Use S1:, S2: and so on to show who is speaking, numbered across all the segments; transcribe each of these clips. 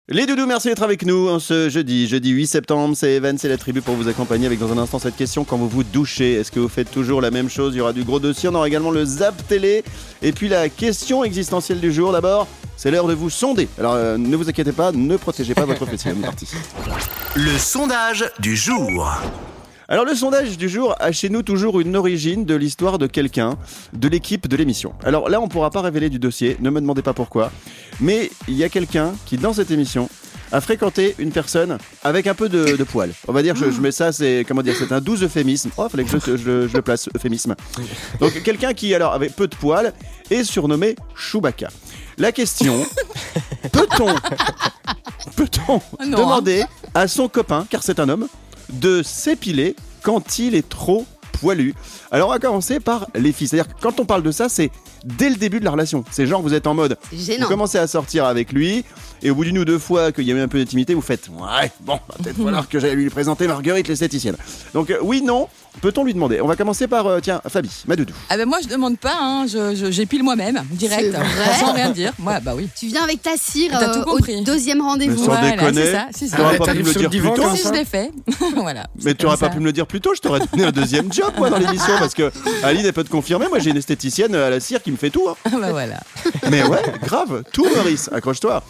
S1: Les doudous, merci d'être avec nous en ce jeudi 8 septembre. C'est Evan, c'est la tribu pour vous accompagner avec dans un instant cette question: quand vous vous douchez, est-ce que vous faites toujours la même chose? Il y aura du gros dossier, on aura également le Zap Télé et puis la question existentielle du jour. D'abord, c'est l'heure de vous sonder. Alors ne vous inquiétez pas, ne protégez pas votre fessier. On est parti.
S2: Le sondage du jour.
S1: Alors le sondage du jour a chez nous toujours une origine de l'histoire de quelqu'un de l'équipe de l'émission. Alors là on pourra pas révéler du dossier, ne me demandez pas pourquoi, mais il y a quelqu'un qui dans cette émission a fréquenté une personne avec un peu de poils. On va dire, je mets ça, c'est un doux euphémisme. Oh, fallait que je le place, euphémisme. Donc quelqu'un qui alors avait peu de poils est surnommé Chewbacca. La question, peut-on demander à son copain, car c'est un homme, de s'épiler quand il est trop poilu? Alors on va commencer par les filles. C'est-à-dire que quand on parle de ça, c'est dès le début de la relation. C'est genre vous êtes en mode, vous commencez à sortir avec lui et au bout d'une ou deux fois qu'il y a eu un peu d'intimité, vous faites ouais, bon, peut-être falloir que j'aille lui présenter Marguerite l'esthéticienne. Donc oui, non, peut-on lui demander? On va commencer par Fabi, ma doudou.
S3: Ah ben moi je demande pas, hein. J'épile moi-même direct, sans rien dire. Moi bah oui.
S4: Tu viens avec ta cire
S3: au
S4: deuxième rendez-vous.
S1: Mais sans déconner,
S3: c'est ça.
S1: T'aurais pas pu me le dire plus tôt.
S3: Si je l'ai fait, voilà.
S1: Mais tu aurais pas pu me le dire plus tôt, je t'aurais donné un deuxième job moi dans l'émission parce que Aline elle peut te confirmer, moi j'ai une esthéticienne à la cire qui me fait tout. Hein.
S3: Bah voilà.
S1: Mais ouais, grave, tout Maurice, accroche-toi.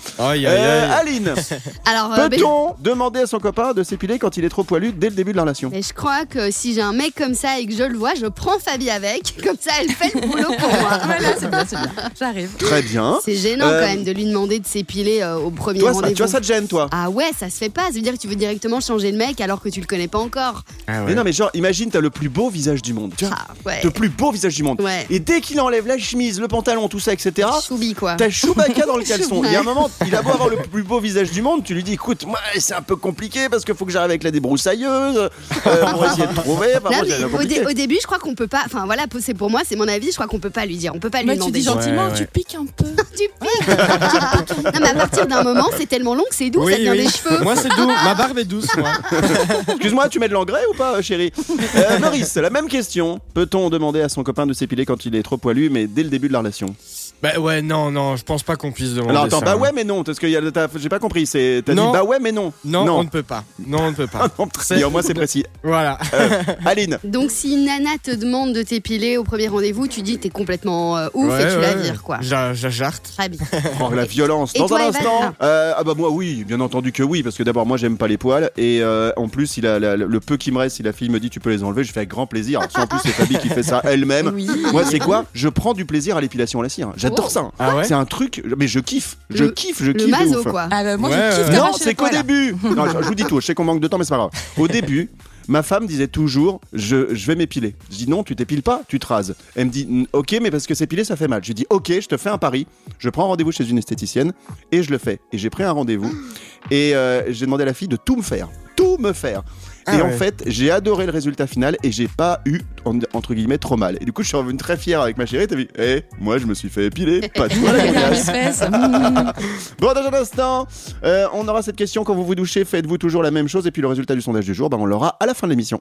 S1: Aline, alors, peut-on demander à son copain de s'épiler quand il est trop poilu dès le début de la relation?
S4: Mais je crois que si j'ai un mec comme ça et que je le vois, je prends Fabi avec, comme ça elle fait le boulot pour moi.
S3: Voilà, c'est bien, j'arrive.
S1: Très bien.
S4: C'est gênant quand même de lui demander de s'épiler au premier rendez-vous.
S1: Tu vois, ça te gêne toi?
S4: Ah ouais, ça se fait pas, ça veut dire que tu veux directement changer le mec alors que tu le connais pas encore.
S1: Ah ouais. Mais non mais genre, imagine t'as le plus beau visage du monde, tu vois, le plus beau visage du monde.
S4: Ouais.
S1: Et dès qu'il enlève la chemise, le pantalon, tout ça, etc.
S4: Choubi quoi.
S1: T'as Chewbacca dans le caleçon. Il y a un moment, il a beau avoir le plus beau visage du monde, tu lui dis écoute, moi c'est un peu compliqué parce qu'il faut que j'arrive avec la débroussailleuse pour essayer de trouver.
S4: Au début, je crois qu'on peut pas. Enfin voilà, c'est pour moi, c'est mon avis. Je crois qu'on peut pas lui dire. On peut pas lui demander.
S3: Tu dis gentiment, tu piques un peu.
S4: Tu piques. Non mais à partir d'un moment, c'est tellement long que c'est doux, ça devient des cheveux.
S5: Moi c'est doux, ma barbe est douce moi.
S1: Excuse-moi, tu mets de l'engrais ou pas, chérie? Maurice, la même question. Peut-on demander à son copain de s'épiler quand il est trop poilu, mais dès le début de la relation?
S5: Bah ouais, non, je pense pas qu'on puisse demander.
S1: Alors attends,
S5: ça.
S1: bah ouais mais non, parce que j'ai pas compris, t'as dit bah ouais mais non.
S5: Non, on ne peut pas. Non, on ne peut pas.
S1: Et au moins c'est précis.
S5: Voilà.
S1: Aline.
S4: Donc si une nana te demande de t'épiler au premier rendez-vous, tu dis t'es complètement ouf et tu la vires quoi.
S5: J'ajarte.
S4: Très bien.
S1: Oh la violence. Dans un instant. Ah bah moi oui, bien entendu que oui, parce que d'abord moi j'aime pas les poils et en plus le peu qui me reste, si la fille me dit tu peux les enlever, je fais avec grand plaisir. En plus c'est Fabi qui fait ça elle-même.
S4: Oui.
S1: Moi c'est quoi? Je prends du plaisir à l'épilation à la cire. J'adore ça.
S5: Ah ouais?
S1: C'est un truc, mais je kiffe.
S4: Le maso quoi.
S3: Ah bah moi je kiffe.
S1: Non, c'est qu'au début. Non, je vous dis tout. Je sais qu'on manque de temps, mais c'est pas grave. Au début, ma femme disait toujours je vais m'épiler. Je dis non, tu t'épiles pas, tu te rases. Elle me dit ok, mais parce que s'épiler ça fait mal. Je dis ok, je te fais un pari. Je prends un rendez-vous chez une esthéticienne et je le fais. Et j'ai pris un rendez-vous et j'ai demandé à la fille de tout me faire. Et en fait, j'ai adoré le résultat final et j'ai pas eu, entre guillemets, trop mal. Et du coup, je suis revenu très fier avec ma chérie. T'as vu? Moi, je me suis fait épiler. Pas toi, la gongasse. Bon, dans un instant, on aura cette question. Quand vous vous douchez, faites-vous toujours la même chose? Et puis le résultat du sondage du jour, on l'aura à la fin de l'émission.